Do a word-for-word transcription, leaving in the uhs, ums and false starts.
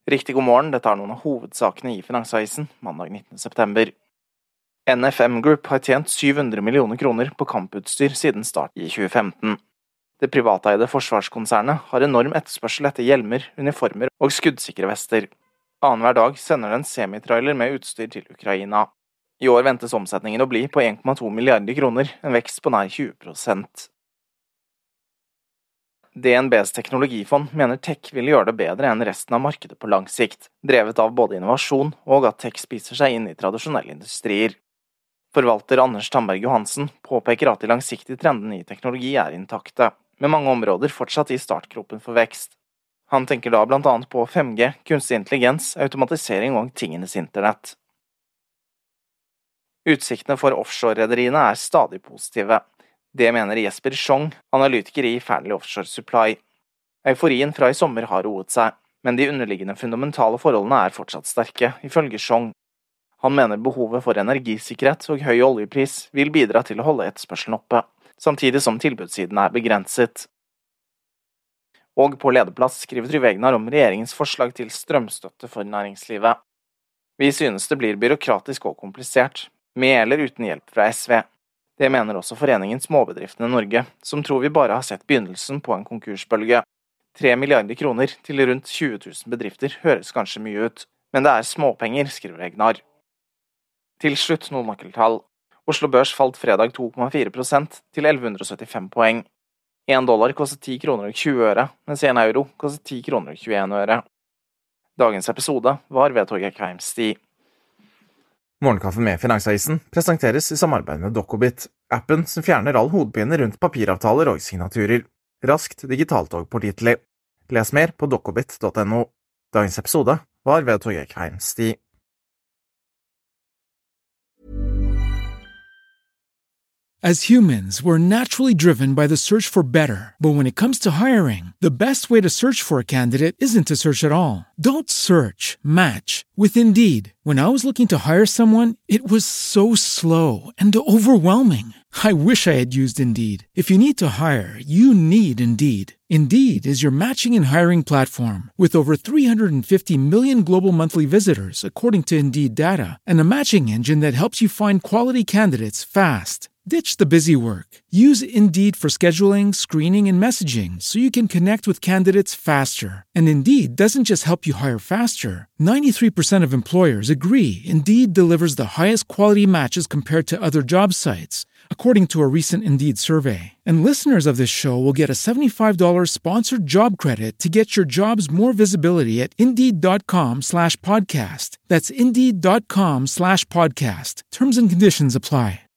Riktig god morgen, dette er noen av hovedsakene i Finansavisen, mandag nittende september. N F M Group har tjent syv hundre millioner kroner på kamputstyr siden start i tjue femten. Det privateide forsvarskonsernet har enorm etterspørsel etter hjelmer, uniformer og skuddsikre vester. Annenhver dag sender den semitrailer med utstyr til Ukraina. I år ventes omsetningen å bli på en komma to milliarder kroner, en vekst på nær tjue prosent. D N B's teknologifond mener tech vil gjøre det bedre enn resten av markedet på lang sikt, drevet av både innovasjon og at tech spiser seg inn i tradisjonelle industrier. Forvalter Anders Tamberg Johansen påpeker at de langsiktige trendene i teknologi er intakte, med mange områder fortsatt i startgropen for vekst. Han tenker da blant annet på fem G, kunstig intelligens, automatisering og tingenes internett. Utsiktene for offshore-rederiene er stadig positive. Det mener Jesper Schong, analytiker i Fearnley Offshore Supply. Euforien fra i sommer har roet seg, men de underliggende fundamentale forholdene er fortsatt sterke, ifølge Schong. Han mener behovet for energisikkerhet og høy oljepris vil bidra til å holde etterspørselen oppe, samtidig som tilbudssiden er begrenset. Og på lederplass skriver Trygve Hegnar om regjeringens forslag til strømstøtte for næringslivet. Vi synes det blir byråkratisk og komplisert, med eller uten hjelp fra S V. Det mener også Foreningen Småbedriftene Norge, som tror vi bare har sett begynnelsen på en konkursbølge. Tre milliarder kroner til rundt tjue tusen bedrifter høres kanskje mye ut, men det er småpenger, skriver Hegnar. Til slutt noen nøkkeltall. Oslo Børs falt fredag to komma fire prosent til elleve hundre og syttifem poeng. En dollar kostet ti kroner og tjue øre, mens en euro kostet ti kroner og tjueen øre. Dagens episode var ved Torgeir Kveimstig. Morgenkaffe med Finansavisen presenteres i samarbeid med Dokobit, appen som fjerner all hodepine rundt papiravtaler og signaturer. Raskt, digitalt og pålitelig. Les mer på dokobit punktum no. Dagens episode var ved Torgeir Kveimstig. As humans, we're naturally driven by the search for better. But when it comes to hiring, the best way to search for a candidate isn't to search at all. Don't search, match with Indeed. When I was looking to hire someone, it was so slow and overwhelming. I wish I had used Indeed. If you need to hire, you need Indeed. Indeed is your matching and hiring platform with over three hundred fifty million global monthly visitors, according to Indeed data, and a matching engine that helps you find quality candidates fast. Ditch the busy work. Use Indeed for scheduling, screening, and messaging so you can connect with candidates faster. And Indeed doesn't just help you hire faster. ninety-three percent of employers agree Indeed delivers the highest quality matches compared to other job sites, according to a recent Indeed survey. And listeners of this show will get a seventy-five dollars sponsored job credit to get your jobs more visibility at Indeed.com slash podcast. That's Indeed.com slash podcast. Terms and conditions apply.